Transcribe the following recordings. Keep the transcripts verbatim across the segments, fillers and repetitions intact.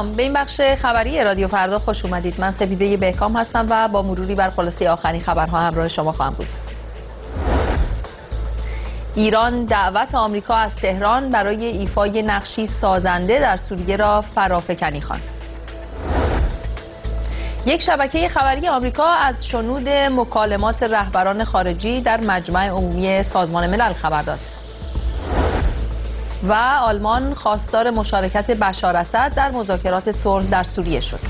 سلام، به این بخش خبری رادیو فردا خوش اومدید. من سپیده بهکام هستم و با مروری بر خلاصه آخرین خبرها همراه شما خواهم بود. ایران دعوت آمریکا از تهران برای ایفای نقشی سازنده در سوریه را فرافکنی خواند. یک شبکه خبری آمریکا از شنود مکالمات رهبران خارجی در مجمع عمومی سازمان ملل خبر داد. و آلمان خواستار مشارکت بشار اسد در مذاکرات صلح در سوریه شد.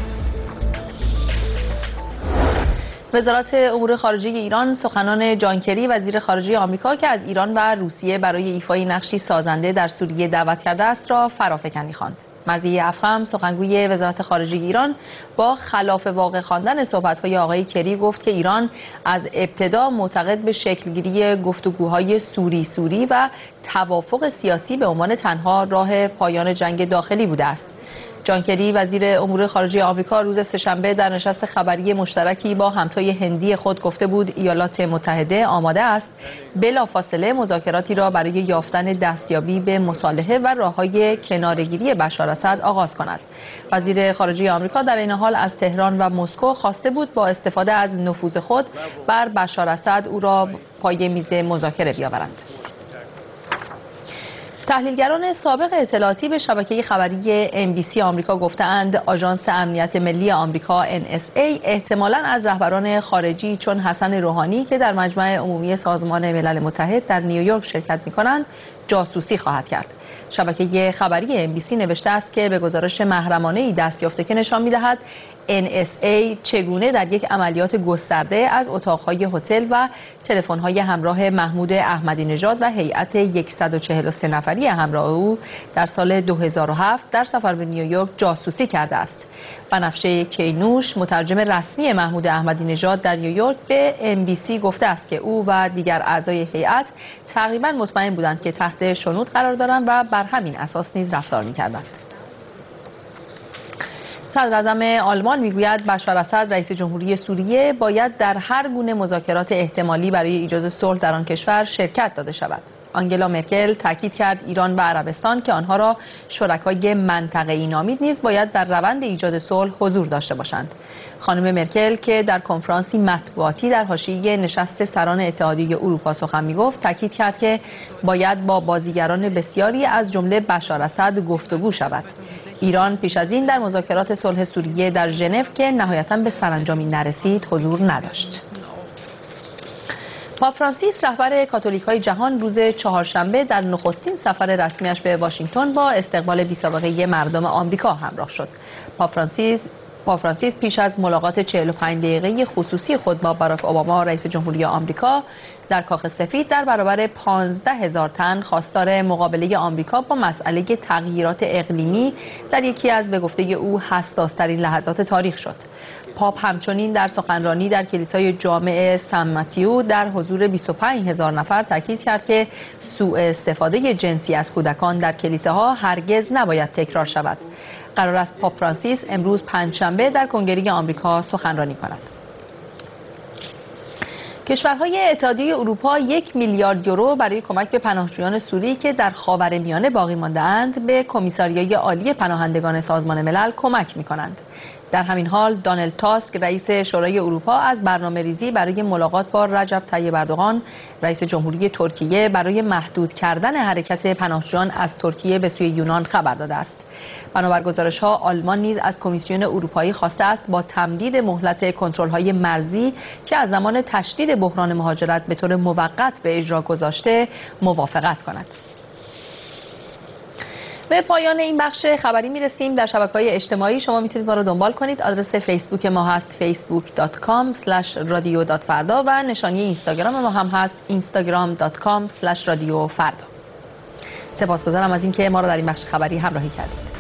وزارت امور خارجه ایران سخنان جان کری وزیر خارجه آمریکا که از ایران و روسیه برای ایفای نقشی سازنده در سوریه دعوت کرده است را فرافکنی خواند. مرضیه افخم سخنگوی وزارت خارجه ایران با خلاف واقع خواندن صحبت‌های آقای کری گفت که ایران از ابتدا معتقد به شکلگیری گفتگوهای سوری سوری و توافق سیاسی به عنوان تنها راه پایان جنگ داخلی بوده است. جان کری وزیر امور خارجه آمریکا روز سه‌شنبه در نشست خبری مشترکی با همتای هندی خود گفته بود ایالات متحده آماده است بلافاصله مذاکراتی را برای یافتن دستیابی به مصالحه و راه‌های کناره‌گیری بشار اسد آغاز کند. وزیر خارجه آمریکا در این حال از تهران و مسکو خواسته بود با استفاده از نفوذ خود بر بشار اسد او را پای میز مذاکره بیاورند. تحلیلگران سابق اطلاعاتی به شبکه خبری ام بی سی آمریکا گفتند آژانس امنیت ملی آمریکا ان اس ای احتمالاً از رهبران خارجی چون حسن روحانی که در مجمع عمومی سازمان ملل متحد در نیویورک شرکت می‌کنند جاسوسی خواهد کرد. شبکه خبری ام بی سی نوشته است که به گزارش محرمانه‌ای دست یافته که نشان می‌دهد ان اس ای چگونه در یک عملیات گسترده از اتاق‌های هتل و تلفن‌های همراه محمود احمدی نژاد و هیئت صد و چهل و سه نفری همراه او در سال دو هزار و هفت در سفر به نیویورک جاسوسی کرده است. بنفشه کینوش مترجم رسمی محمود احمدی نژاد در نیویورک به ام بی سی گفته است که او و دیگر اعضای هیئت تقریباً مطمئن بودند که تحت شنود قرار دارند و بر همین اساس نیز رفتار می‌کردند. صدر اعظم آلمان میگوید بشار اسد رئیس جمهوری سوریه باید در هر گونه مذاکرات احتمالی برای ایجاد صلح در آن کشور شرکت داده شود. آنگلا مرکل تاکید کرد ایران و عربستان که آنها را شرکای منطقه‌ای نامید نیز باید در روند ایجاد صلح حضور داشته باشند. خانم مرکل که در کنفرانسی مطبوعاتی در حاشیه نشست سران اتحادیه اروپا سخن می‌گفت تاکید کرد که باید با بازیگران بسیاری از جمله بشار اسد گفتگو شود. ایران پیش از این در مذاکرات صلح سوریه در ژنو که نهایتاً به سرانجامی نرسید حضور نداشت. پاپ فرانسیس رهبر کاتولیک‌های جهان روز چهارشنبه در نخستین سفر رسمیش به واشنگتن با استقبال بی‌سابقه مردم آمریکا همراه شد. پاپ فرانسیس پاپ فرانسیس پیش از ملاقات چهل و پنج دقیقه‌ای خصوصی خود با باراک اوباما رئیس جمهوری آمریکا در کاخ سفید در برابر پانزده هزار تن خواستار مقابله آمریکا با مسئله تغییرات اقلیمی در یکی از به گفته او حساس‌ترین لحظات تاریخ شد. پاپ همچنین در سخنرانی در کلیسای جامع سن متیو در حضور بیست و پنج هزار نفر تاکید کرد که سوء استفاده جنسی از کودکان در کلیساها هرگز نباید تکرار شود. قرار است پاپ فرانسیس امروز پنجشنبه در کنگره آمریکا سخنرانی کند. کشورهای اتحادیه اروپا یک میلیارد یورو برای کمک به پناهجویان سوری که در خاورمیانه باقی مانده‌اند به کمیساریای عالی پناهندگان سازمان ملل کمک می‌کنند. در همین حال دانالد تاسک رئیس شورای اروپا از برنامه‌ریزی برای ملاقات با رجب طیب اردوغان رئیس جمهوری ترکیه برای محدود کردن حرکت پناهجویان از ترکیه به سوی یونان خبر داده است. بنابر گزارش‌ها آلمان نیز از کمیسیون اروپایی خواسته است با تمدید مهلت کنترل‌های مرزی که از زمان تشدید بحران مهاجرت به طور موقت به اجرا گذاشته موافقت کند. به پایان این بخش خبری میرسیم. در شبکه‌های اجتماعی شما میتونید ما رو دنبال کنید. آدرس فیسبوک ما هست فیسبوک دات کام اسلش رادیو دات فردا و نشانی اینستاگرام ما هم هست اینستاگرام دات کام اسلش رادیو فردا. سپاسگزارم از اینکه ما رو در این بخش خبری همراهی کردید.